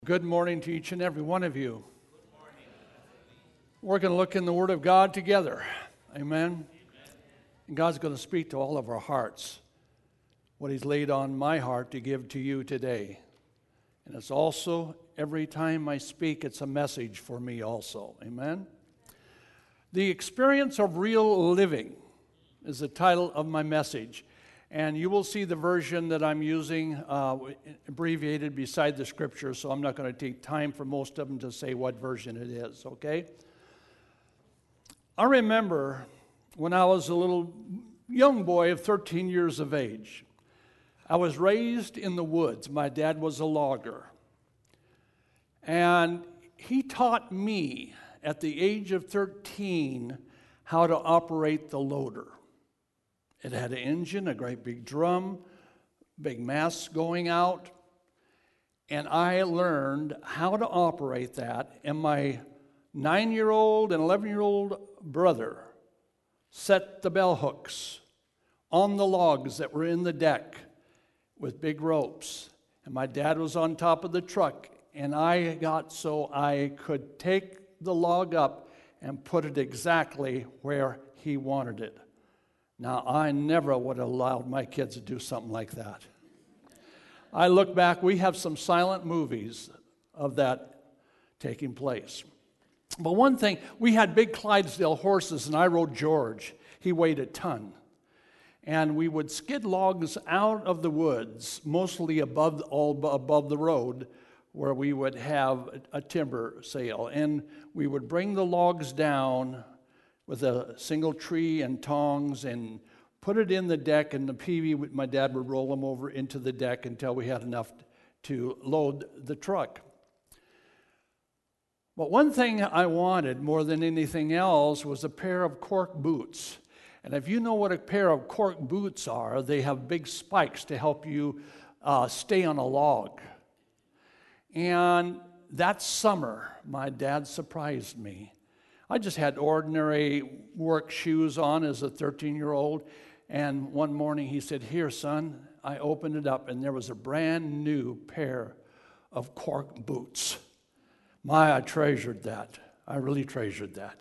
Good morning to each and every one of you. We're going to look in the Word of God together. Amen. And God's going to speak to all of our hearts what He's laid on my heart to give to you today. And it's also, every time I speak, it's a message for me also. Amen. The Experience of Real Living is the title of my message. And you will see the version that I'm using abbreviated beside the scripture, so I'm not going to take time for most of them to say what version it is, okay? I remember when I was a little young boy of 13 years of age. I was raised in the woods. My dad was a logger. And he taught me at the age of 13 how to operate the loader. It had an engine, a great big drum, big mast going out, and I learned how to operate that, and my 9-year-old and 11-year-old brother set the bell hooks on the logs that were in the deck with big ropes, and my dad was on top of the truck, and I got so I could take the log up and put it exactly where he wanted it. Now, I never would have allowed my kids to do something like that. I look back, we have some silent movies of that taking place. But one thing, we had big Clydesdale horses, and I rode George. He weighed a ton. And we would skid logs out of the woods, mostly above the road, where we would have a timber sale. And we would bring the logs down with a single tree and tongs and put it in the deck, and the peavey, my dad would roll them over into the deck until we had enough to load the truck. But one thing I wanted more than anything else was a pair of cork boots. And if you know what a pair of cork boots are, they have big spikes to help you stay on a log. And that summer, my dad surprised me. I just had ordinary work shoes on as a 13-year-old, and one morning he said, "Here, son." I opened it up, and there was a brand new pair of cork boots. I treasured that. I really treasured that.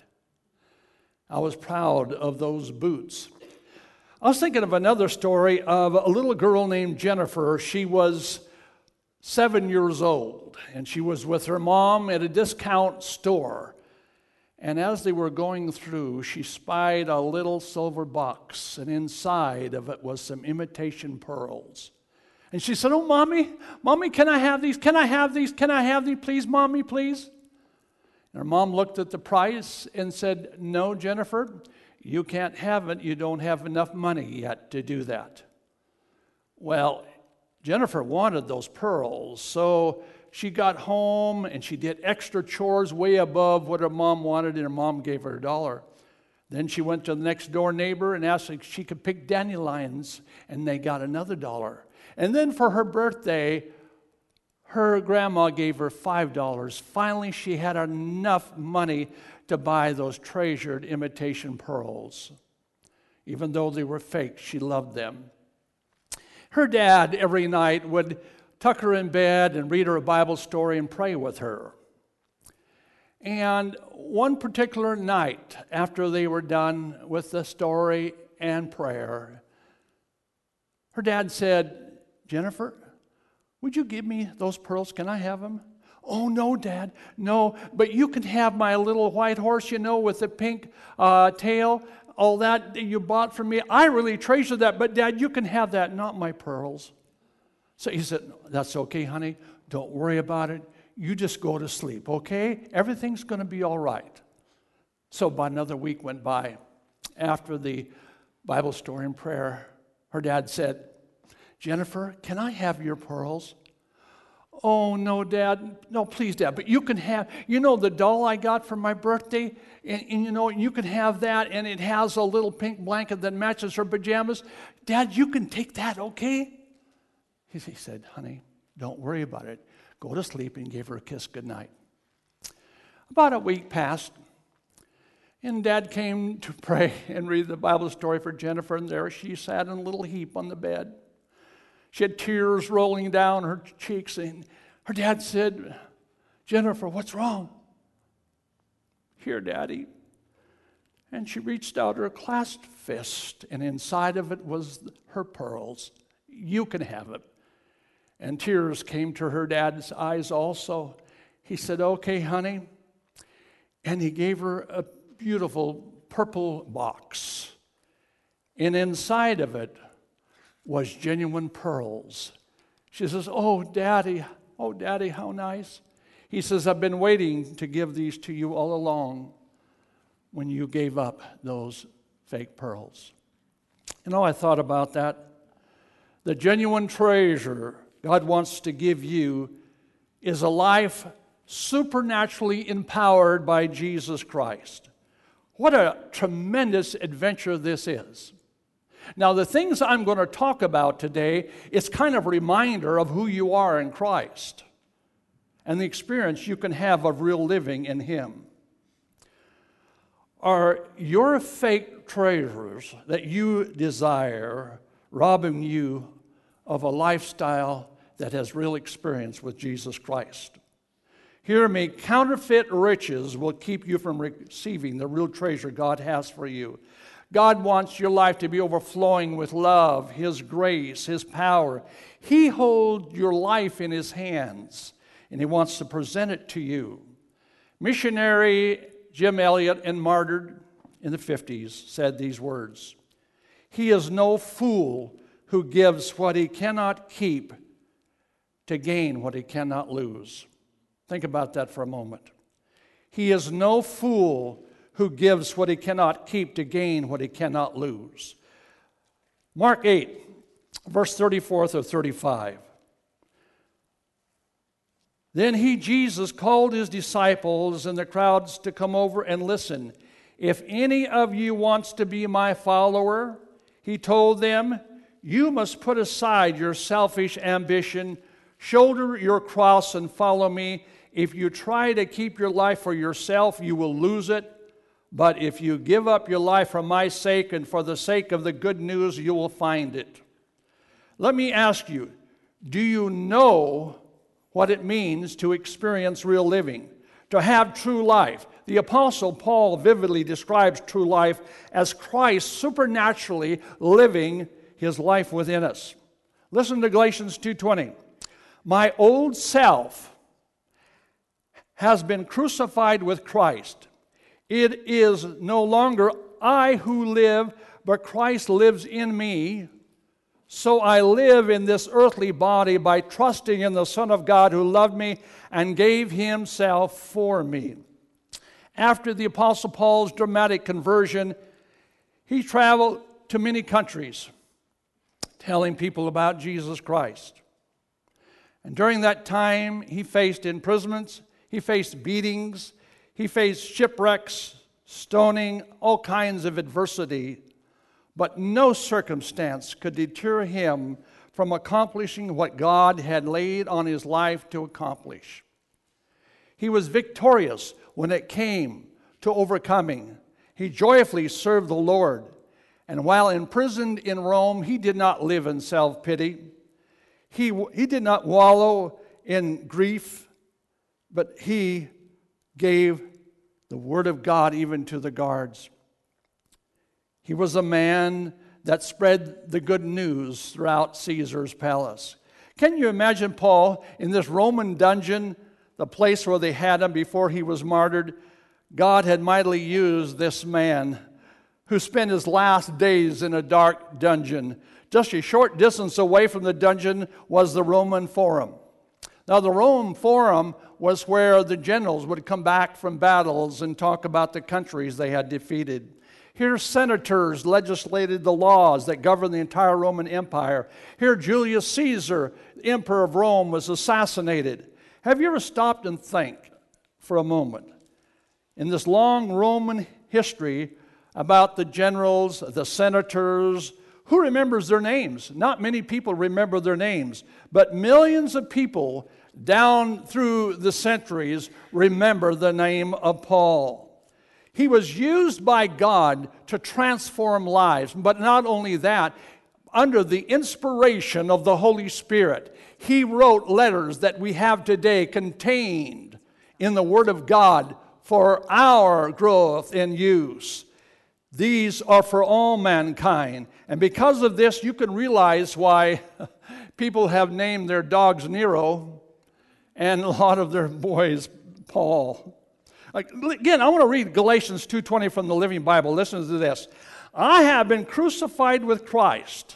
I was proud of those boots. I was thinking of another story of a little girl named Jennifer. She was 7 years old, and she was with her mom at a discount store. And as they were going through, she spied a little silver box, and inside of it was some imitation pearls. And she said, "Oh, Mommy, can I have these? Can I have these? Can I have these? Please, Mommy, please." And her mom looked at the price and said, "No, Jennifer, you can't have it. You don't have enough money yet to do that." Well, Jennifer wanted those pearls, so she got home and she did extra chores way above what her mom wanted, and her mom gave her $1. Then she went to the next door neighbor and asked if she could pick dandelions, and they got another $1. And then for her birthday, her grandma gave her $5. Finally, she had enough money to buy those treasured imitation pearls. Even though they were fake, she loved them. Her dad every night would tuck her in bed and read her a Bible story and pray with her. And one particular night, after they were done with the story and prayer, her dad said, "Jennifer, would you give me those pearls? Can I have them?" "Oh, no, Dad, no, but you can have my little white horse, with the pink tail, all that you bought for me. I really treasure that, but Dad, you can have that, not my pearls." So he said, "That's okay, honey. Don't worry about it. You just go to sleep, okay? Everything's going to be all right." So about another week went by. After the Bible story and prayer, her dad said, "Jennifer, can I have your pearls?" "Oh, no, Dad. No, please, Dad. But you can have, the doll I got for my birthday, and you can have that, and it has a little pink blanket that matches her pajamas. Dad, you can take that, okay?" He said, "Honey, don't worry about it. Go to sleep," and gave her a kiss goodnight. About a week passed, and Dad came to pray and read the Bible story for Jennifer, and there she sat in a little heap on the bed. She had tears rolling down her cheeks, and her dad said, Jennifer, what's wrong? Here, Daddy. And she reached out her clasped fist, and inside of it was her pearls. You can have it. And tears came to her dad's eyes also. He said, okay, honey. And he gave her a beautiful purple box. And inside of it was genuine pearls. She says, oh, Daddy, how nice. He says, I've been waiting to give these to you all along when you gave up those fake pearls. You know, I thought about that. The genuine treasure God wants to give you is a life supernaturally empowered by Jesus Christ. What a tremendous adventure this is. Now, the things I'm going to talk about today is kind of a reminder of who you are in Christ and the experience you can have of real living in Him. Are your fake treasures that you desire robbing you of a lifestyle that has real experience with Jesus Christ? Hear me, counterfeit riches will keep you from receiving the real treasure God has for you. God wants your life to be overflowing with love, His grace, His power. He holds your life in His hands, and He wants to present it to you. Missionary Jim Elliot, and martyred in the 50s, said these words: He is no fool who gives what he cannot keep to gain what he cannot lose. Think about that for a moment. He is no fool who gives what he cannot keep to gain what he cannot lose. Mark 8, verse 34 through 35. Then he, Jesus, called his disciples and the crowds to come over and listen. If any of you wants to be my follower, he told them, you must put aside your selfish ambition, shoulder your cross and follow me. If you try to keep your life for yourself, you will lose it. But if you give up your life for my sake and for the sake of the good news, you will find it. Let me ask you, do you know what it means to experience real living, to have true life? The Apostle Paul vividly describes true life as Christ supernaturally living His life within us. Listen to Galatians 2:20. My old self has been crucified with Christ. It is no longer I who live, but Christ lives in me. So I live in this earthly body by trusting in the Son of God who loved me and gave Himself for me. After the Apostle Paul's dramatic conversion, he traveled to many countries telling people about Jesus Christ. And during that time, he faced imprisonments, he faced beatings, he faced shipwrecks, stoning, all kinds of adversity. But no circumstance could deter him from accomplishing what God had laid on his life to accomplish. He was victorious when it came to overcoming. He joyfully served the Lord. And while imprisoned in Rome, he did not live in self-pity. He did not wallow in grief, but he gave the word of God even to the guards. He was a man that spread the good news throughout Caesar's palace. Can you imagine Paul in this Roman dungeon, the place where they had him before he was martyred? God had mightily used this man who spent his last days in a dark dungeon. Just a short distance away from the dungeon was the Roman Forum. Now, the Roman Forum was where the generals would come back from battles and talk about the countries they had defeated. Here, senators legislated the laws that governed the entire Roman Empire. Here, Julius Caesar, emperor of Rome, was assassinated. Have you ever stopped and think for a moment in this long Roman history about the generals, the senators? Who remembers their names? Not many people remember their names, but millions of people down through the centuries remember the name of Paul. He was used by God to transform lives, but not only that, under the inspiration of the Holy Spirit, he wrote letters that we have today contained in the Word of God for our growth and use. These are for all mankind. And because of this, you can realize why people have named their dogs Nero and a lot of their boys Paul. Again, I want to read Galatians 2:20 from the Living Bible. Listen to this. I have been crucified with Christ,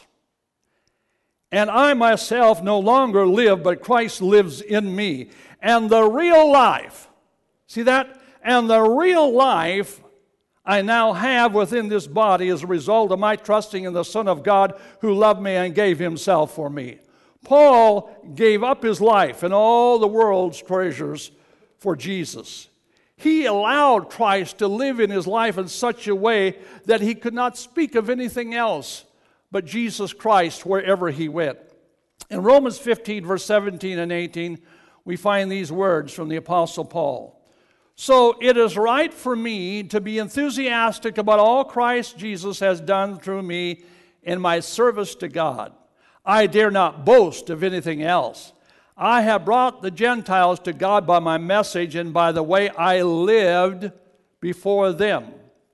and I myself no longer live, but Christ lives in me. And the real life, see that? And the real life I now have within this body as a result of my trusting in the Son of God who loved me and gave himself for me. Paul gave up his life and all the world's treasures for Jesus. He allowed Christ to live in his life in such a way that he could not speak of anything else but Jesus Christ wherever he went. In Romans 15, verse 17 and 18, we find these words from the Apostle Paul. So it is right for me to be enthusiastic about all Christ Jesus has done through me in my service to God. I dare not boast of anything else. I have brought the Gentiles to God by my message and by the way I lived before them.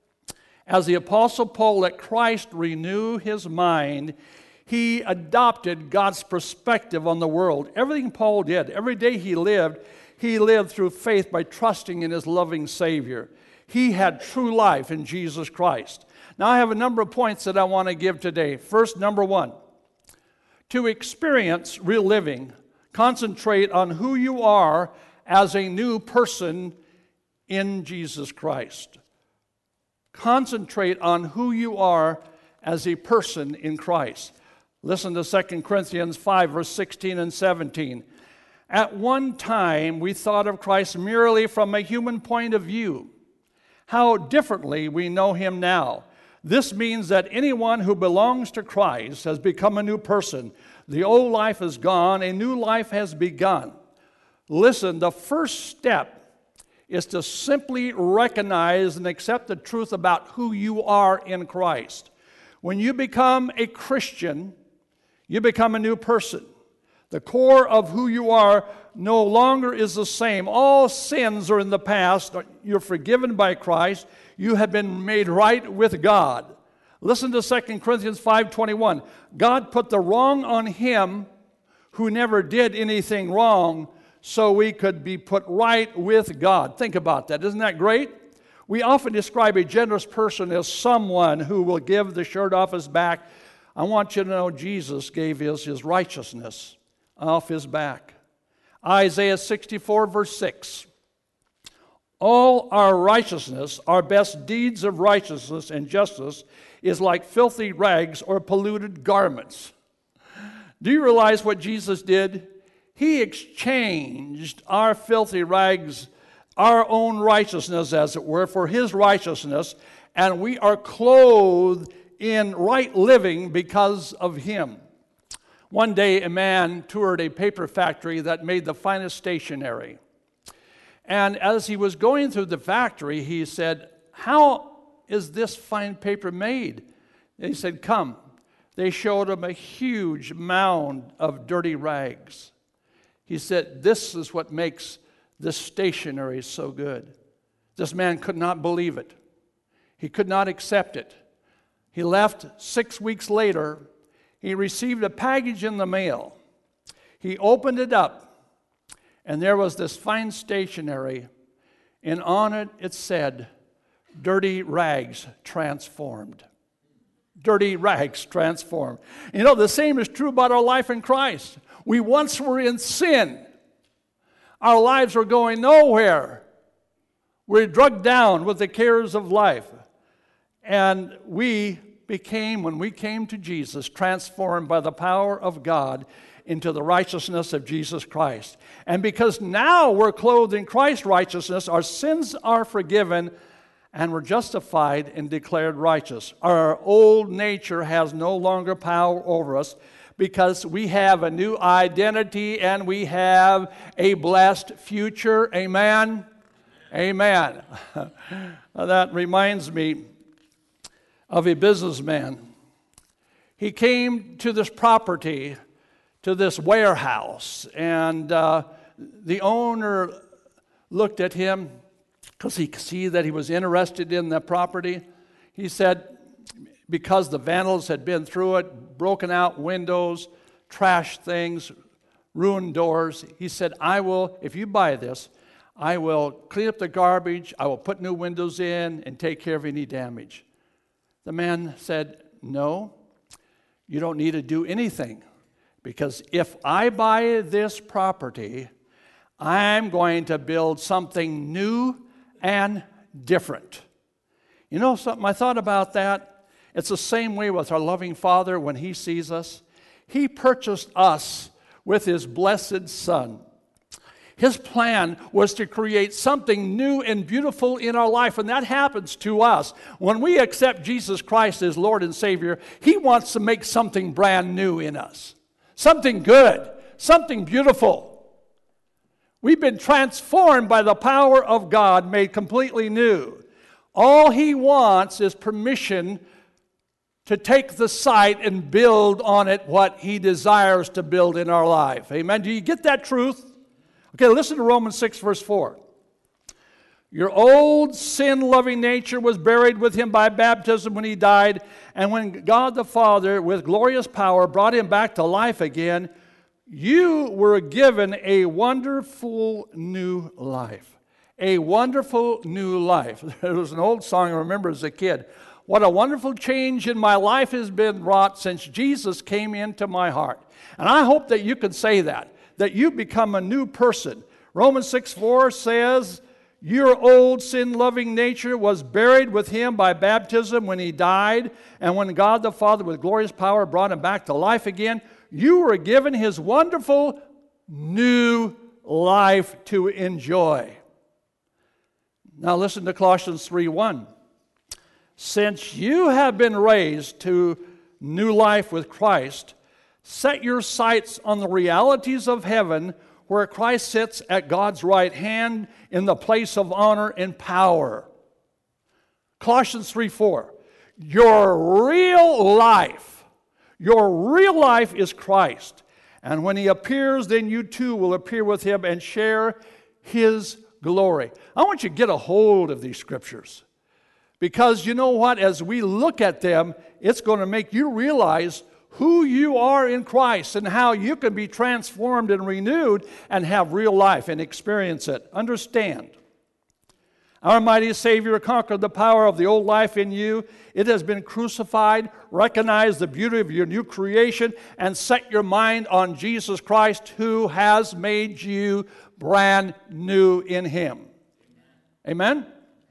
As the Apostle Paul let Christ renew his mind, he adopted God's perspective on the world. Everything Paul did, every day he lived through faith by trusting in his loving Savior. He had true life in Jesus Christ. Now I have a number of points that I want to give today. First, number one, to experience real living, concentrate on who you are as a new person in Jesus Christ. Concentrate on who you are as a person in Christ. Listen to 2 Corinthians 5, verse 16 and 17. At one time, we thought of Christ merely from a human point of view. How differently we know him now. This means that anyone who belongs to Christ has become a new person. The old life is gone, a new life has begun. Listen, the first step is to simply recognize and accept the truth about who you are in Christ. When you become a Christian, you become a new person. The core of who you are no longer is the same. All sins are in the past. You're forgiven by Christ. You have been made right with God. Listen to 2 Corinthians 5:21. God put the wrong on him who never did anything wrong so we could be put right with God. Think about that. Isn't that great? We often describe a generous person as someone who will give the shirt off his back. I want you to know Jesus gave his righteousness off his back. Isaiah 64, verse 6. All our righteousness, our best deeds of righteousness and justice, is like filthy rags or polluted garments. Do you realize what Jesus did? He exchanged our filthy rags, our own righteousness, as it were, for his righteousness, and we are clothed in right living because of him. One day, a man toured a paper factory that made the finest stationery. And as he was going through the factory, he said, "How is this fine paper made?" And he said, "Come." They showed him a huge mound of dirty rags. He said, "This is what makes this stationery so good." This man could not believe it. He could not accept it. He left. 6 weeks later, he received a package in the mail. He opened it up, and there was this fine stationery, and on it it said, "Dirty rags transformed." Dirty rags transformed. You know, the same is true about our life in Christ. We once were in sin. Our lives were going nowhere. We're drugged down with the cares of life. And we became, when we came to Jesus, transformed by the power of God into the righteousness of Jesus Christ. And because now we're clothed in Christ's righteousness, our sins are forgiven and we're justified and declared righteous. Our old nature has no longer power over us because we have a new identity and we have a blessed future. Amen? Amen. That reminds me of a businessman. He came to this property, to this warehouse, and the owner looked at him because he could see that he was interested in the property. He said, because the vandals had been through it, broken out windows, trashed things, ruined doors, he said, if you buy this, I will clean up the garbage, I will put new windows in and take care of any damage. The man said, no, you don't need to do anything, because if I buy this property, I'm going to build something new and different. You know something, I thought about that. It's the same way with our loving Father when He sees us. He purchased us with His blessed Son. His plan was to create something new and beautiful in our life, and that happens to us. When we accept Jesus Christ as Lord and Savior, He wants to make something brand new in us. Something good, something beautiful. We've been transformed by the power of God, made completely new. All He wants is permission to take the site and build on it what He desires to build in our life. Amen. Do you get that truth? Okay, listen to Romans 6, verse 4. Your old sin-loving nature was buried with Him by baptism when He died, and when God the Father, with glorious power, brought Him back to life again, you were given a wonderful new life. A wonderful new life. There was an old song I remember as a kid. What a wonderful change in my life has been wrought since Jesus came into my heart. And I hope that you can say that you become a new person. Romans 6:4 says, your old sin-loving nature was buried with Him by baptism when He died, and when God the Father with glorious power brought Him back to life again, you were given His wonderful new life to enjoy. Now listen to Colossians 3:1. Since you have been raised to new life with Christ, set your sights on the realities of heaven, where Christ sits at God's right hand in the place of honor and power. Colossians 3:4. Your real life is Christ. And when He appears, then you too will appear with Him and share His glory. I want you to get a hold of these scriptures. Because you know what? As we look at them, it's going to make you realize who you are in Christ and how you can be transformed and renewed and have real life and experience it. Understand. Our mighty Savior conquered the power of the old life in you. It has been crucified. Recognize the beauty of your new creation and set your mind on Jesus Christ, who has made you brand new in Him. Amen?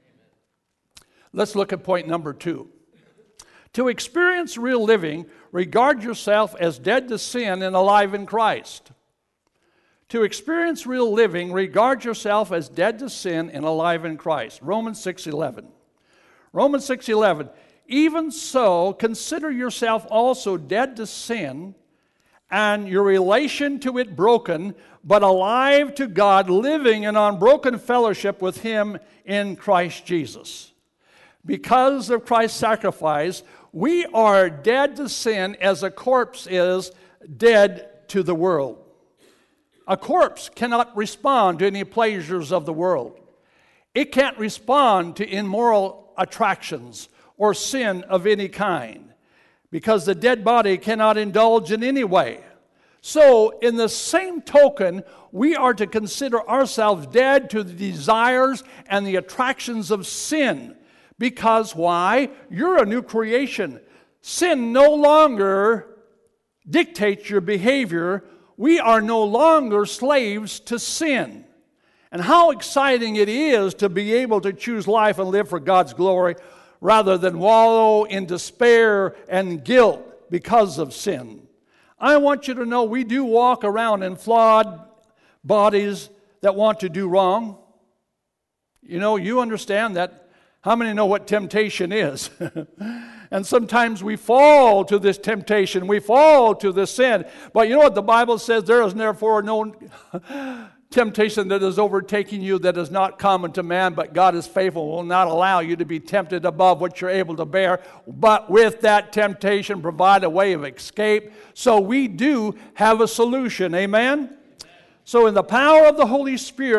Let's look at point number 2. To experience real living, regard yourself as dead to sin and alive in Christ. To experience real living, regard yourself as dead to sin and alive in Christ. Romans 6:11. Romans 6:11. Even so, consider yourself also dead to sin and your relation to it broken, but alive to God, living in unbroken fellowship with Him in Christ Jesus. Because of Christ's sacrifice, we are dead to sin as a corpse is dead to the world. A corpse cannot respond to any pleasures of the world. It can't respond to immoral attractions or sin of any kind, because the dead body cannot indulge in any way. So, in the same token, we are to consider ourselves dead to the desires and the attractions of sin. Because why? You're a new creation. Sin no longer dictates your behavior. We are no longer slaves to sin. And how exciting it is to be able to choose life and live for God's glory rather than wallow in despair and guilt because of sin. I want you to know we do walk around in flawed bodies that want to do wrong. You know, you understand that. How many know what temptation is? And sometimes we fall to this temptation. We fall to this sin. But you know what the Bible says? There is therefore no temptation that is overtaking you that is not common to man, but God is faithful, will not allow you to be tempted above what you're able to bear. But with that temptation, provide a way of escape. So we do have a solution. Amen? So in the power of the Holy Spirit,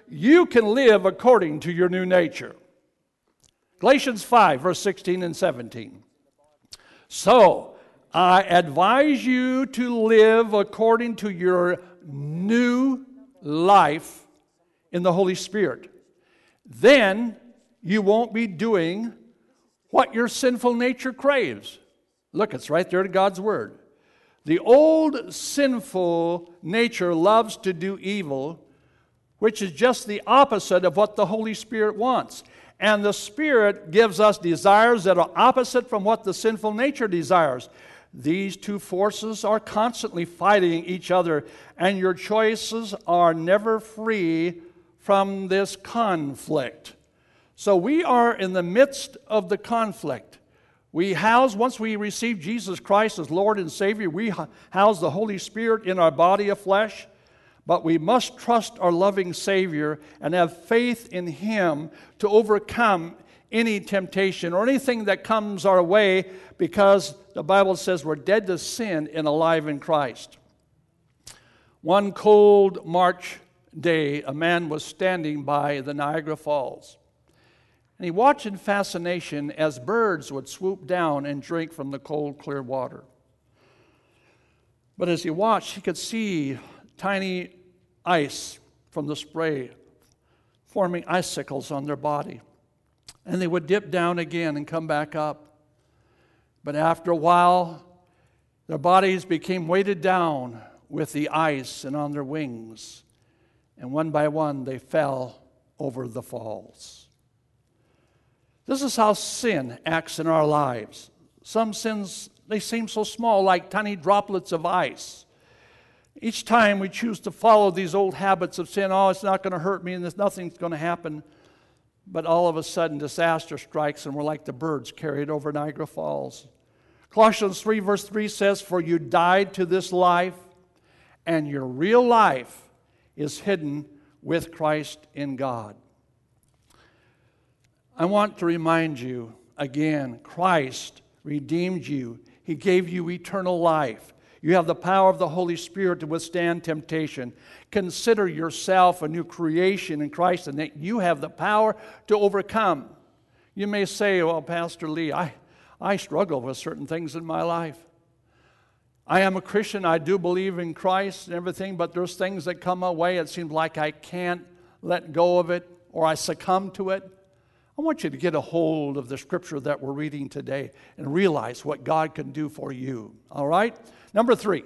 you can live according to your new nature. Galatians 5, verse 16 and 17. So, I advise you to live according to your new life in the Holy Spirit. Then you won't be doing what your sinful nature craves. Look, it's right there in God's Word. The old sinful nature loves to do evil, which is just the opposite of what the Holy Spirit wants. And the Spirit gives us desires that are opposite from what the sinful nature desires. These two forces are constantly fighting each other, and your choices are never free from this conflict. So we are in the midst of the conflict. Once we receive Jesus Christ as Lord and Savior, we house the Holy Spirit in our body of flesh. But we must trust our loving Savior and have faith in Him to overcome any temptation or anything that comes our way, because the Bible says we're dead to sin and alive in Christ. One cold March day, a man was standing by the Niagara Falls. And he watched in fascination as birds would swoop down and drink from the cold, clear water. But as he watched, he could see tiny ice from the spray forming icicles on their body. And they would dip down again and come back up. But after a while, their bodies became weighted down with the ice and on their wings. And one by one, they fell over the falls. This is how sin acts in our lives. Some sins, they seem so small, like tiny droplets of ice. Each time we choose to follow these old habits of sin, it's not going to hurt me and there's nothing's going to happen. But all of a sudden, disaster strikes and we're like the birds carried over Niagara Falls. Colossians 3 verse 3 says, "For you died to this life, and your real life is hidden with Christ in God." I want to remind you again, Christ redeemed you. He gave you eternal life. You have the power of the Holy Spirit to withstand temptation. Consider yourself a new creation in Christ, and that you have the power to overcome. You may say, "Well, Pastor Lee, I struggle with certain things in my life. I am a Christian. I do believe in Christ and everything, but there's things that come my way. It seems like I can't let go of it, or I succumb to it." I want you to get a hold of the scripture that we're reading today and realize what God can do for you. All right? Number three,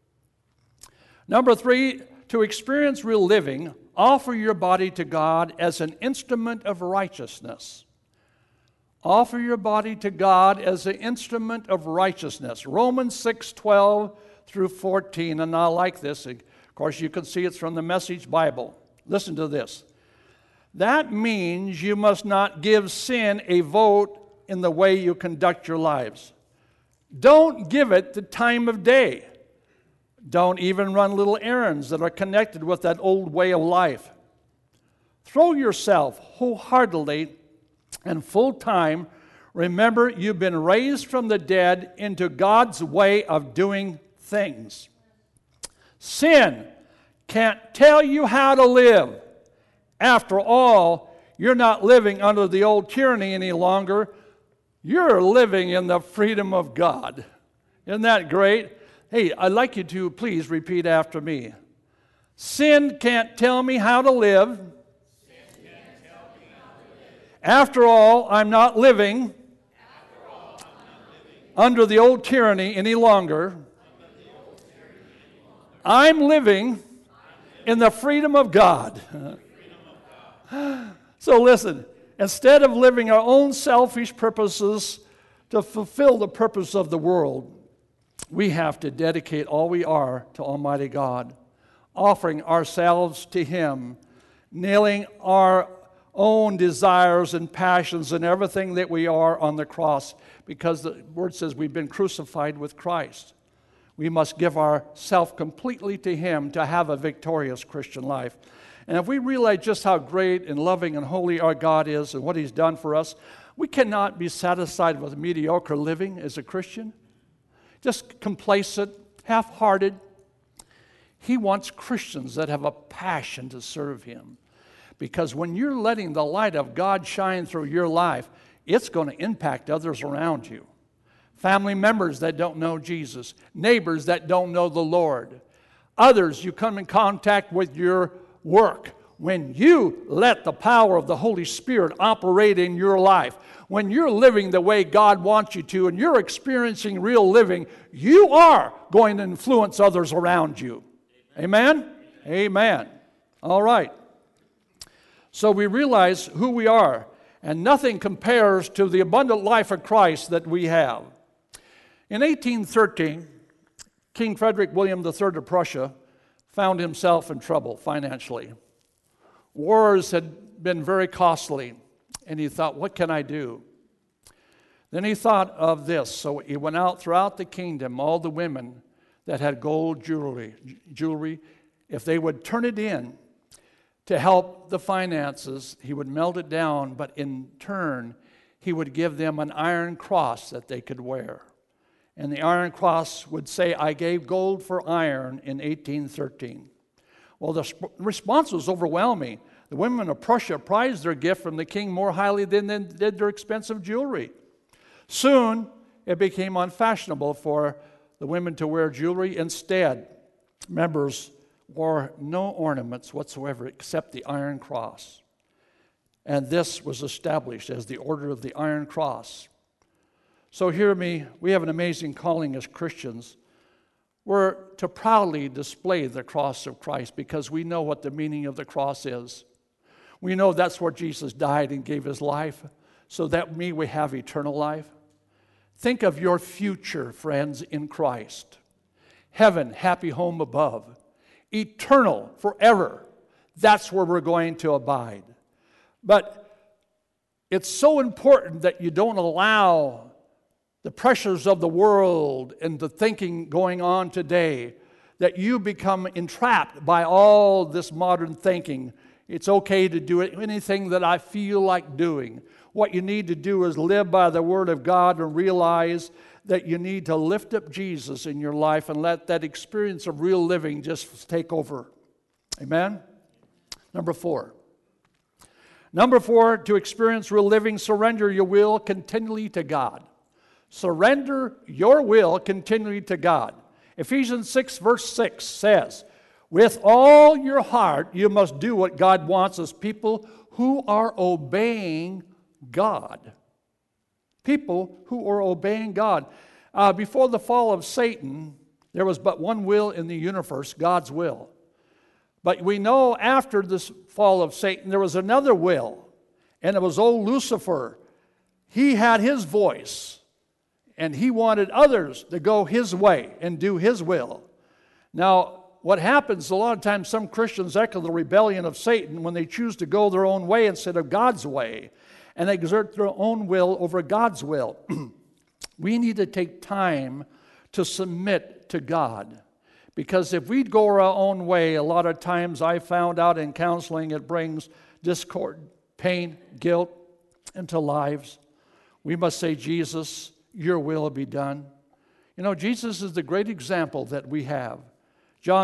to experience real living, offer your body to God as an instrument of righteousness. Offer your body to God as an instrument of righteousness. Romans 6:12 through 14, and I like this. Of course, you can see it's from the Message Bible. Listen to this. That means you must not give sin a vote in the way you conduct your lives. Don't give it the time of day. Don't even run little errands that are connected with that old way of life. Throw yourself wholeheartedly and full time. Remember, you've been raised from the dead into God's way of doing things. Sin can't tell you how to live. After all, you're not living under the old tyranny any longer. You're living in the freedom of God. Isn't that great? Hey, I'd like you to please repeat after me. Sin can't tell me how to live. After all, I'm not living under the old tyranny any longer. I'm living in the freedom of God. So listen, instead of living our own selfish purposes to fulfill the purpose of the world, we have to dedicate all we are to Almighty God, offering ourselves to Him, nailing our own desires and passions and everything that we are on the cross, because the Word says we've been crucified with Christ. We must give ourselves completely to Him to have a victorious Christian life. And if we realize just how great and loving and holy our God is and what He's done for us, we cannot be satisfied with mediocre living as a Christian, just complacent, half-hearted. He wants Christians that have a passion to serve Him, Because when you're letting the light of God shine through your life, it's going to impact others around you. Family members that don't know Jesus, neighbors that don't know the Lord, others you come in contact with your work. When you let the power of the Holy Spirit operate in your life, when you're living the way God wants you to, and you're experiencing real living, you are going to influence others around you. Amen? Amen. All right. So we realize who we are, and nothing compares to the abundant life of Christ that we have. In 1813, King Frederick William III of Prussia found himself in trouble financially. Wars had been very costly, and he thought, what can I do? Then he thought of this, so he went out throughout the kingdom, all the women that had gold jewelry, if they would turn it in to help the finances, he would melt it down, but in turn, he would give them an iron cross that they could wear. And the iron cross would say, I gave gold for iron in 1813. Well, the response was overwhelming. The women of Prussia prized their gift from the king more highly than they did their expensive jewelry. Soon, it became unfashionable for the women to wear jewelry. Instead, members wore no ornaments whatsoever except the iron cross. And this was established as the Order of the Iron Cross. So hear me, we have an amazing calling as Christians. We're to proudly display the cross of Christ because we know what the meaning of the cross is. We know that's where Jesus died and gave his life so that we have eternal life. Think of your future, friends, in Christ. Heaven, happy home above. Eternal, forever. That's where we're going to abide. But it's so important that you don't allow the pressures of the world and the thinking going on today, that you become entrapped by all this modern thinking. It's okay to do anything that I feel like doing. What you need to do is live by the Word of God and realize that you need to lift up Jesus in your life and let that experience of real living just take over. Amen? Number 4. Number 4, to experience real living, surrender your will continually to God. Surrender your will continually to God. Ephesians 6 verse 6 says, with all your heart you must do what God wants as people who are obeying God. People who are obeying God. Before the fall of Satan, there was but one will in the universe, God's will. But we know after this fall of Satan, there was another will, and it was old Lucifer. He had his voice, and he wanted others to go his way and do his will. Now, what happens, a lot of times some Christians echo the rebellion of Satan when they choose to go their own way instead of God's way, and exert their own will over God's will. We need to take time to submit to God. Because if we go our own way, a lot of times I found out in counseling it brings discord, pain, guilt into lives. We must say, Jesus, your will be done. You know, Jesus is the great example that we have. John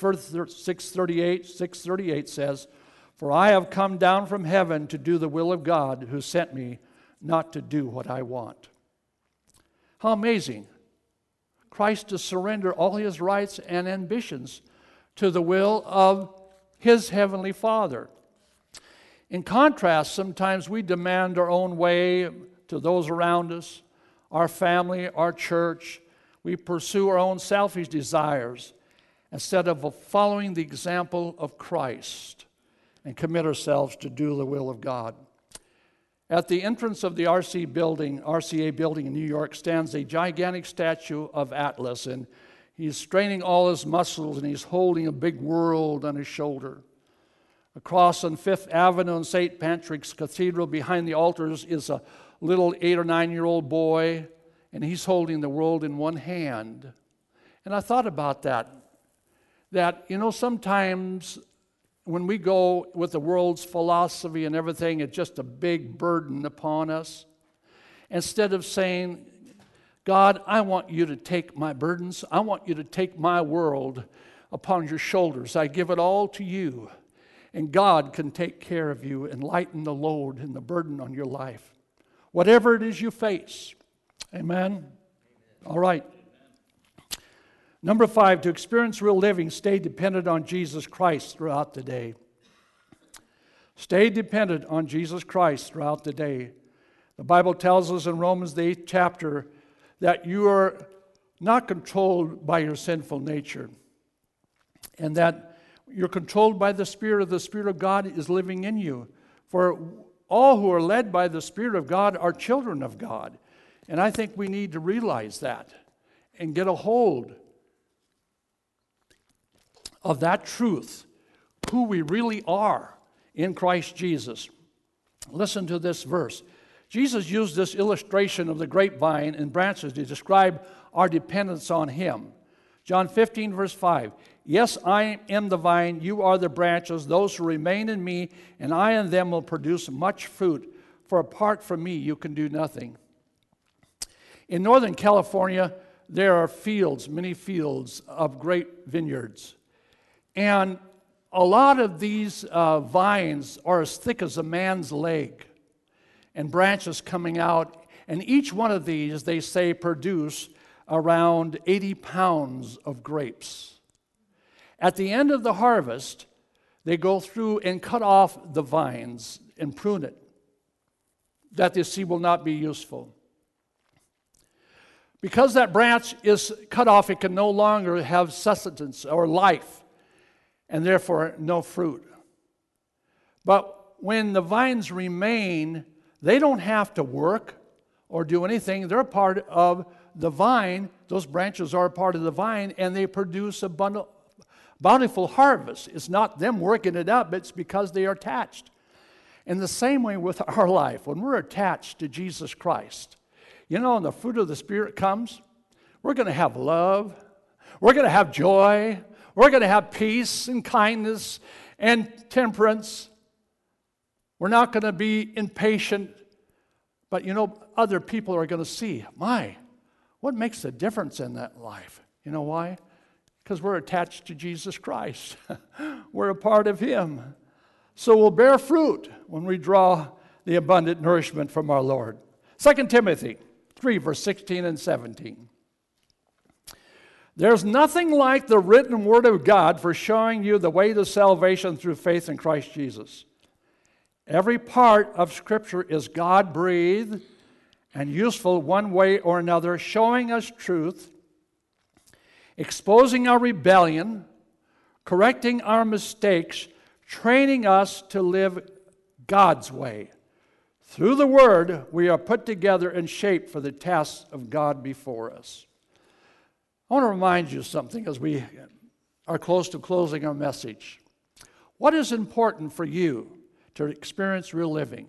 6:38 says, for I have come down from heaven to do the will of God who sent me, not to do what I want. How amazing. Christ to surrender all his rights and ambitions to the will of his heavenly Father. In contrast, sometimes we demand our own way to those around us, our family, our church. We pursue our own selfish desires instead of following the example of Christ and commit ourselves to do the will of God. At the entrance of the RCA building in New York stands a gigantic statue of Atlas, and he's straining all his muscles and he's holding a big world on his shoulder. Across on Fifth Avenue in St. Patrick's Cathedral behind the altars is a little 8 or 9-year-old boy, and he's holding the world in one hand. And I thought about that, you know, sometimes when we go with the world's philosophy and everything, it's just a big burden upon us. Instead of saying, God, I want you to take my burdens. I want you to take my world upon your shoulders. I give it all to you. and God can take care of you and lighten the load and the burden on your life. Whatever it is you face. Amen? All right. Number 5, to experience real living, stay dependent on Jesus Christ throughout the day. Stay dependent on Jesus Christ throughout the day. The Bible tells us in Romans, the 8th chapter, that you are not controlled by your sinful nature, and that you're controlled by the Spirit of God is living in you. For all who are led by the Spirit of God are children of God. And I think we need to realize that and get a hold of that truth, who we really are in Christ Jesus. Listen to this verse. Jesus used this illustration of the grapevine and branches to describe our dependence on Him. John 15, verse 5. Yes, I am the vine, you are the branches. Those who remain in me, and I in them will produce much fruit. For apart from me, you can do nothing. In Northern California, there are fields, many fields of great vineyards. And a lot of these vines are as thick as a man's leg, and branches coming out. And each one of these, they say, produce around 80 pounds of grapes. At the end of the harvest, they go through and cut off the vines and prune it, that the seed will not be useful. Because that branch is cut off, it can no longer have sustenance or life, and therefore no fruit. But when the vines remain, they don't have to work or do anything. They're a part of the vine. Those branches are a part of the vine, and they produce a bountiful harvest. It's not them working it up, it's because they are attached. In the same way with our life, when we're attached to Jesus Christ, you know, and the fruit of the Spirit comes, we're going to have love, we're going to have joy, we're going to have peace and kindness and temperance. We're not going to be impatient, but you know, other people are going to see, what makes a difference in that life? You know why? Because we're attached to Jesus Christ. We're a part of Him. So we'll bear fruit when we draw the abundant nourishment from our Lord. 2 Timothy 3, verse 16 and 17. There's nothing like the written word of God for showing you the way to salvation through faith in Christ Jesus. Every part of Scripture is God-breathed and useful one way or another, showing us truth, exposing our rebellion, correcting our mistakes, training us to live God's way. Through the Word, we are put together and shaped for the tasks of God before us. I want to remind you something as we are close to closing our message. What is important for you to experience real living?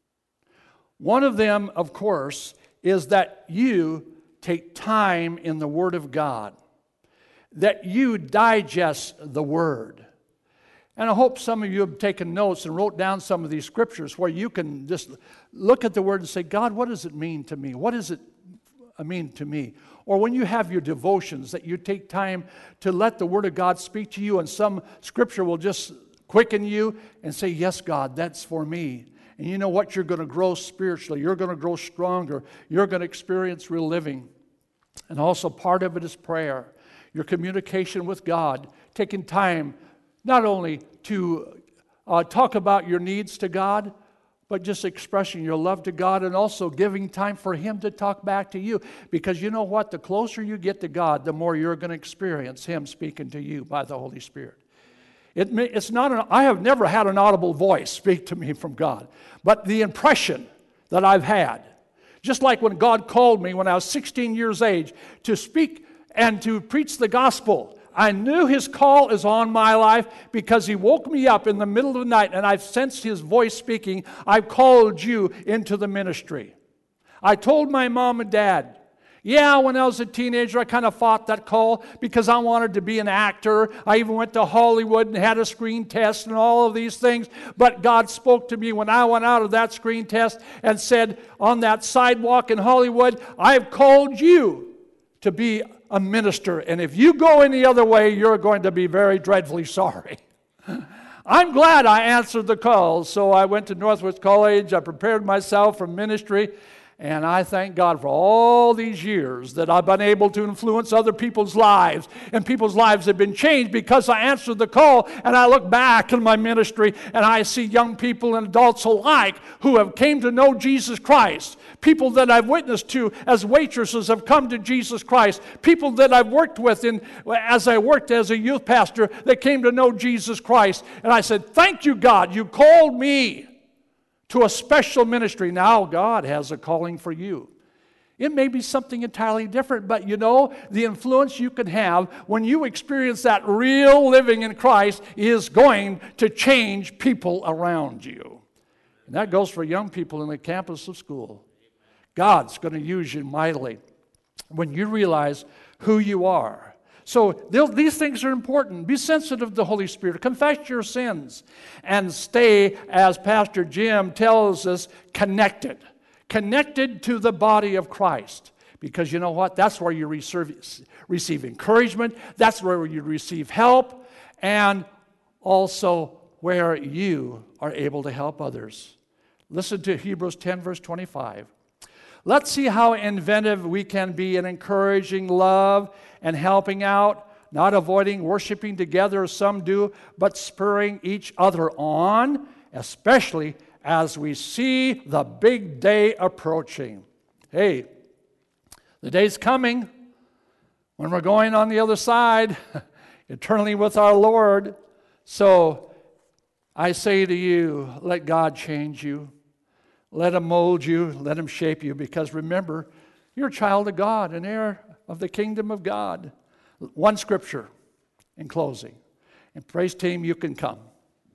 One of them, of course, is that you take time in the Word of God, that you digest the Word. And I hope some of you have taken notes and wrote down some of these scriptures where you can just look at the Word and say, God, what does it mean to me? What does it mean to me? Or when you have your devotions, that you take time to let the Word of God speak to you, and some scripture will just quicken you and say, yes, God, that's for me. And you know what? You're going to grow spiritually. You're going to grow stronger. You're going to experience real living. And also part of it is prayer. Your communication with God. Taking time not only to talk about your needs to God, but just expressing your love to God, and also giving time for Him to talk back to you. Because you know what? The closer you get to God, the more you're going to experience Him speaking to you by the Holy Spirit. It's not. I have never had an audible voice speak to me from God, but the impression that I've had, just like when God called me when I was 16 years of age to speak and to preach the gospel, I knew His call is on my life because He woke me up in the middle of the night and I've sensed His voice speaking, I've called you into the ministry. I told my mom and dad, yeah, when I was a teenager, I kind of fought that call because I wanted to be an actor. I even went to Hollywood and had a screen test and all of these things. But God spoke to me when I went out of that screen test and said, on that sidewalk in Hollywood, I've called you to be a minister. And if you go any other way, you're going to be very dreadfully sorry. I'm glad I answered the call. So I went to Northwest College. I prepared myself for ministry. And I thank God for all these years that I've been able to influence other people's lives. And people's lives have been changed because I answered the call. And I look back in my ministry and I see young people and adults alike who have came to know Jesus Christ. People that I've witnessed to as waitresses have come to Jesus Christ. People that I've worked with as I worked as a youth pastor that came to know Jesus Christ. And I said, thank you, God. You called me to a special ministry. Now God has a calling for you. It may be something entirely different, but you know, the influence you can have when you experience that real living in Christ is going to change people around you. And that goes for young people in the campus of school. God's going to use you mightily when you realize who you are. So these things are important. Be sensitive to the Holy Spirit. Confess your sins. And stay, as Pastor Jim tells us, connected. Connected to the body of Christ. Because you know what? That's where you receive encouragement. That's where you receive help. And also where you are able to help others. Listen to Hebrews 10, verse 25. Let's see how inventive we can be in encouraging love and helping out, not avoiding worshiping together as some do, but spurring each other on, especially as we see the big day approaching. Hey, the day's coming when we're going on the other side, eternally with our Lord. So I say to you, let God change you. Let Him mold you. Let Him shape you. Because remember, you're a child of God, an heir of the kingdom of God. One scripture in closing. And praise team, you can come.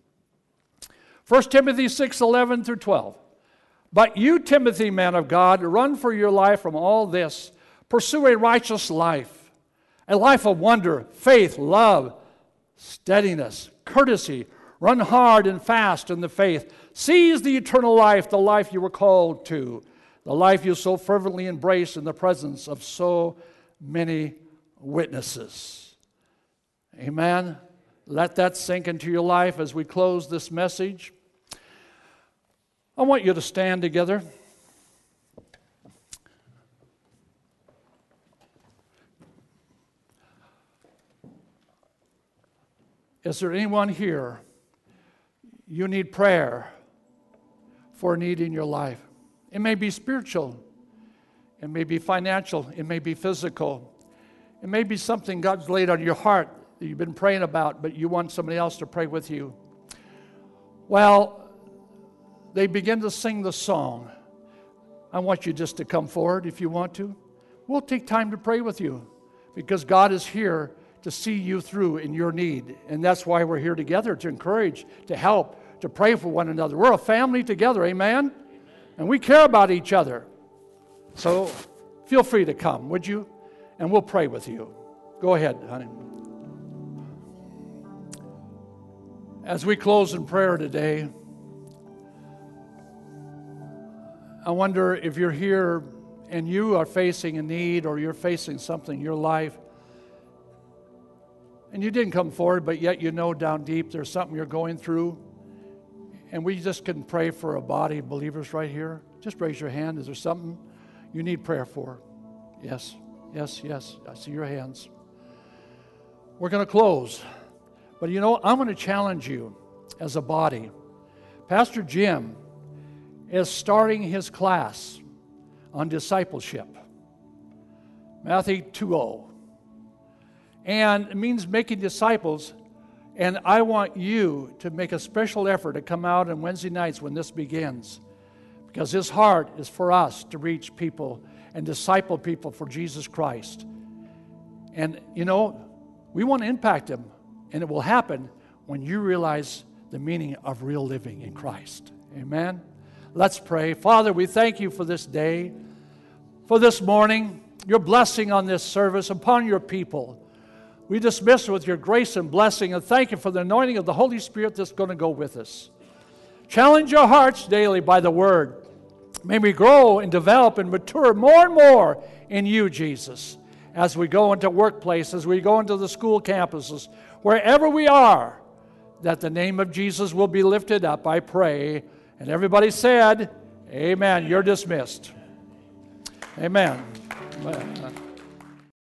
1 Timothy 6:11 through 12. But you, Timothy, man of God, run for your life from all this. Pursue a righteous life. A life of wonder, faith, love, steadiness, courtesy. Run hard and fast in the faith. Seize the eternal life, the life you were called to, the life you so fervently embrace in the presence of so many witnesses. Amen. Let that sink into your life as we close this message. I want you to stand together. Is there anyone here? You need prayer for a need in your life. It may be spiritual. It may be financial. It may be physical. It may be something God's laid on your heart that you've been praying about, but you want somebody else to pray with you. Well, they begin to sing the song. I want you just to come forward if you want to. We'll take time to pray with you because God is here to see you through in your need. And that's why we're here together, to encourage, to help, to pray for one another. We're a family together, amen? And we care about each other. So feel free to come, would you? And we'll pray with you. Go ahead, honey. As we close in prayer today, I wonder if you're here and you are facing a need or you're facing something in your life and you didn't come forward, but yet you know down deep there's something you're going through, and we just can pray for a body of believers right here. Just raise your hand. Is there something you need prayer for? Yes, yes, yes. I see your hands. We're going to close. But you know, I'm going to challenge you as a body. Pastor Jim is starting his class on discipleship. Matthew 2:0. And it means making disciples. And I want you to make a special effort to come out on Wednesday nights when this begins. Because his heart is for us to reach people and disciple people for Jesus Christ. And, you know, we want to impact them. And it will happen when you realize the meaning of real living in Christ. Amen? Let's pray. Father, we thank you for this day, for this morning, your blessing on this service upon your people. We dismiss with your grace and blessing, and thank you for the anointing of the Holy Spirit that's going to go with us. Challenge your hearts daily by the Word. May we grow and develop and mature more and more in you, Jesus, as we go into workplaces, as we go into the school campuses, wherever we are, that the name of Jesus will be lifted up, I pray. And everybody said, amen. You're dismissed. Amen. Amen.